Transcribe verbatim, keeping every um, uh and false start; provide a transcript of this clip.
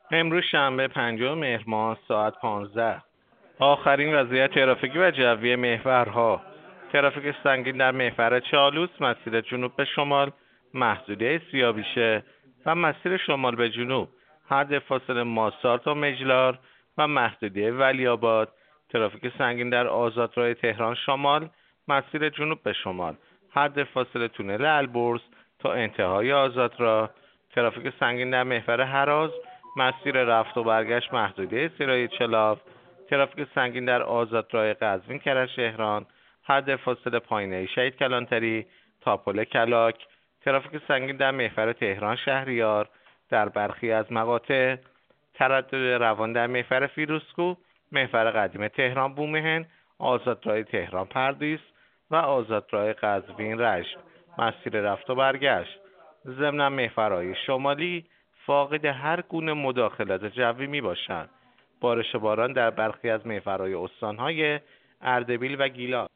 امروز شنبه پنجم مهر ماه ساعت پانزده. آخرین وضعیت ترافیکی و جوی محورها. ترافیک سنگین در محور چالوس مسیر جنوب به شمال محدوده سیابیشه و مسیر شمال به جنوب حد فاصله ماسار تا مجلار و محدوده ولیعاباد. ترافیک سنگین در آزادراه تهران شمال مسیر جنوب به شمال حد فاصله تونل البرز تا انتهای آزادراه. ترافیک سنگین در محور هراز مسیر رفت و برگشت محدوده سرای چلاف. ترافیک سنگین در آزادراه قزوین کرج حد فاصله پایینه شهید کلانتری تا پل کلاک. ترافیک سنگین در محور تهران شهریار در برخی از مقاطع. تردد روان در محور فیروزکو، محور قدیم تهران بومهن، آزادراه تهران پردیس و آزادراه قزوین رشت مسیر رفت و برگشت. ضمن محورهای شمالی فاقد هر گونه مداخلت جوی می باشند. بارش باران در برخی از محورهای استانهای اردبیل و گیلان